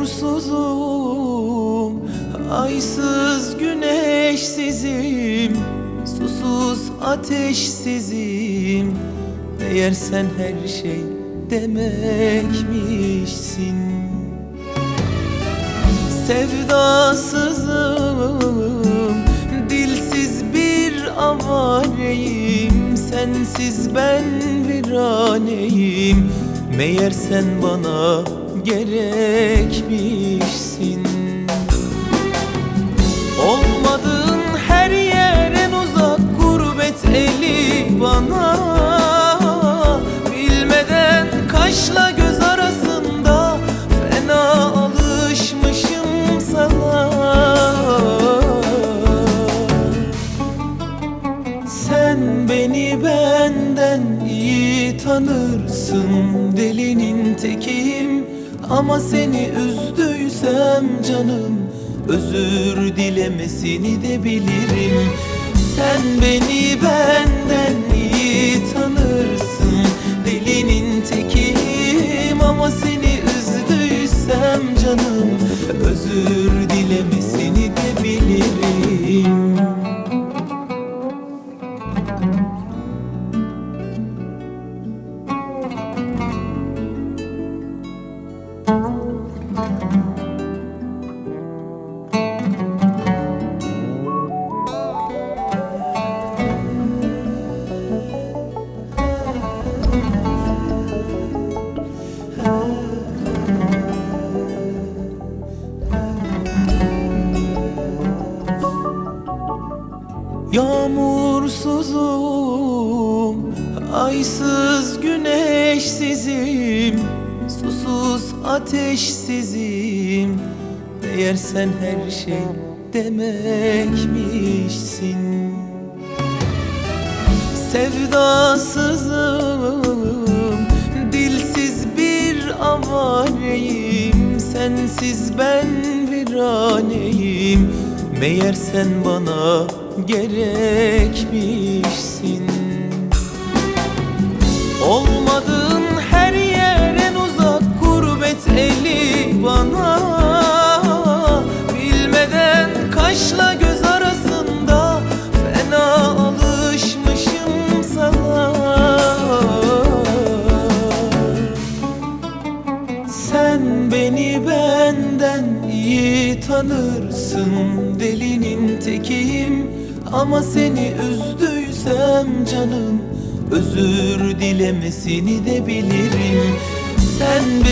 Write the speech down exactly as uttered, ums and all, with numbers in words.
Yağmursuzum, aysız güneşsizim, susuz ateşsizim. Meğer sen her şey demekmişsin. Sevdasızım, dilsiz bir avareyim, sensiz ben viraneyim. Meğer sen bana gerekmişsin. Olmadığın her yer en uzak gurbet eli bana. Bilmeden kaşla göz arasında fena alışmışım sana. Sen beni benden iyi tanırsın, delinin tekiyim. Ama seni üzdüysem canım, özür dilemesini de bilirim. Sen beni benden iyi tanırsın, delinin tekiyim. Ama seni üzdüysem canım, özür dilemesini de bilirim. Yağmursuzum, aysız güneşsizim, susuz ateşsizim. Meğer sen her şey demekmişsin. Sevdasızım, dilsiz bir avareyim, sensiz ben viraneyim. Meğer sen bana gerekmişsin. Olmadığın her yer en uzak gurbet eli bana. Bilmeden kaşla göz arasında fena alışmışım sana. Sen beni benden iyi tanırsın, delinin tekiyim. Ama seni üzdüysem canım, özür dilemesini de bilirim. Sen